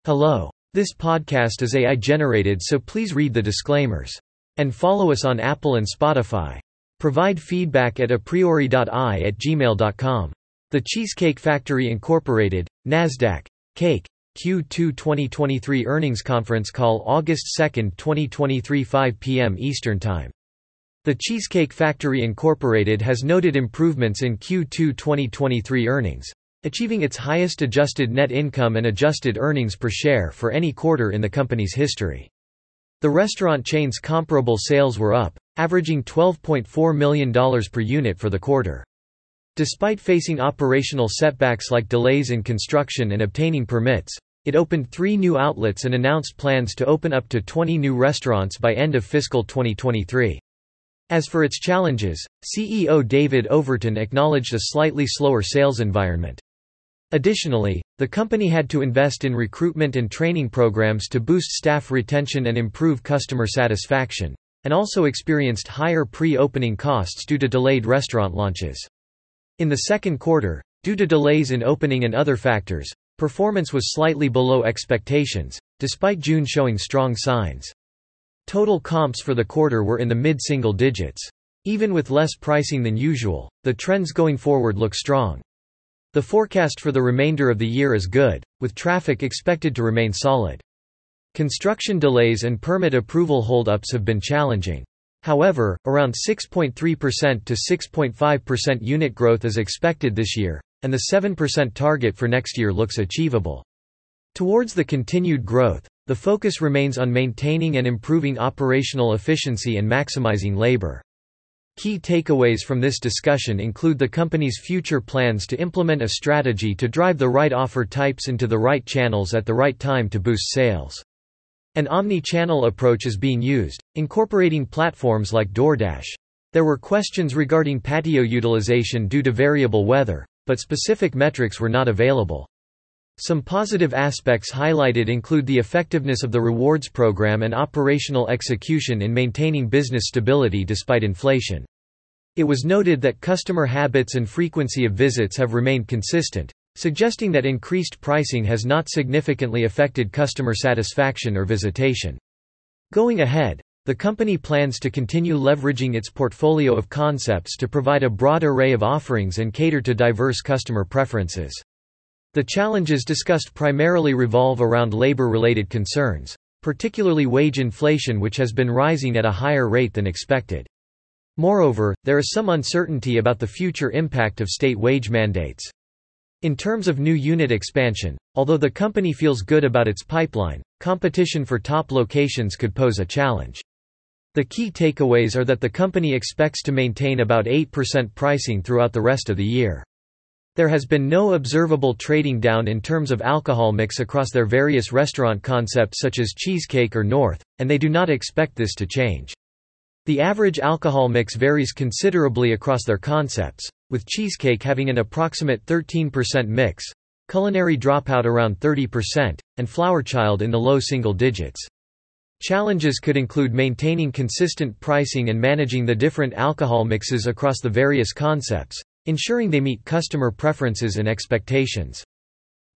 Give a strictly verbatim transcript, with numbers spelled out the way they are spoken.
Hello. This podcast is A I generated, so please read the disclaimers. And follow us on Apple and Spotify. Provide feedback at a priori dot i at gmail dot com. The Cheesecake Factory Incorporated, NASDAQ, Cake, Q two twenty twenty-three Earnings Conference Call August second twenty twenty-three five p m Eastern Time. The Cheesecake Factory Incorporated has noted improvements in Q two twenty twenty-three earnings, achieving its highest adjusted net income and adjusted earnings per share for any quarter in the company's history. The restaurant chain's comparable sales were up, averaging twelve point four million dollars per unit for the quarter. Despite facing operational setbacks like delays in construction and obtaining permits, it opened three new outlets and announced plans to open up to twenty new restaurants by end of fiscal twenty twenty-three. As for its challenges, C E O David Overton acknowledged a slightly slower sales environment. Additionally, the company had to invest in recruitment and training programs to boost staff retention and improve customer satisfaction, and also experienced higher pre-opening costs due to delayed restaurant launches. In the second quarter, due to delays in opening and other factors, performance was slightly below expectations, despite June showing strong signs. Total comps for the quarter were in the mid-single digits. Even with less pricing than usual, the trends going forward look strong. The forecast for the remainder of the year is good, with traffic expected to remain solid. Construction delays and permit approval holdups have been challenging. However, around six point three percent to six point five percent unit growth is expected this year, and the seven percent target for next year looks achievable. Towards the continued growth, the focus remains on maintaining and improving operational efficiency and maximizing labor. Key takeaways from this discussion include the company's future plans to implement a strategy to drive the right offer types into the right channels at the right time to boost sales. An omni-channel approach is being used, incorporating platforms like DoorDash. There were questions regarding patio utilization due to variable weather, but specific metrics were not available. Some positive aspects highlighted include the effectiveness of the rewards program and operational execution in maintaining business stability despite inflation. It was noted that customer habits and frequency of visits have remained consistent, suggesting that increased pricing has not significantly affected customer satisfaction or visitation. Going ahead, the company plans to continue leveraging its portfolio of concepts to provide a broad array of offerings and cater to diverse customer preferences. The challenges discussed primarily revolve around labor-related concerns, particularly wage inflation, which has been rising at a higher rate than expected. Moreover, there is some uncertainty about the future impact of state wage mandates. In terms of new unit expansion, although the company feels good about its pipeline, competition for top locations could pose a challenge. The key takeaways are that the company expects to maintain about eight percent pricing throughout the rest of the year. There has been no observable trading down in terms of alcohol mix across their various restaurant concepts such as Cheesecake or North, and they do not expect this to change. The average alcohol mix varies considerably across their concepts, with Cheesecake having an approximate thirteen percent mix, Culinary Dropout around thirty percent, and Flower Child in the low single digits. Challenges could include maintaining consistent pricing and managing the different alcohol mixes across the various concepts, ensuring they meet customer preferences and expectations.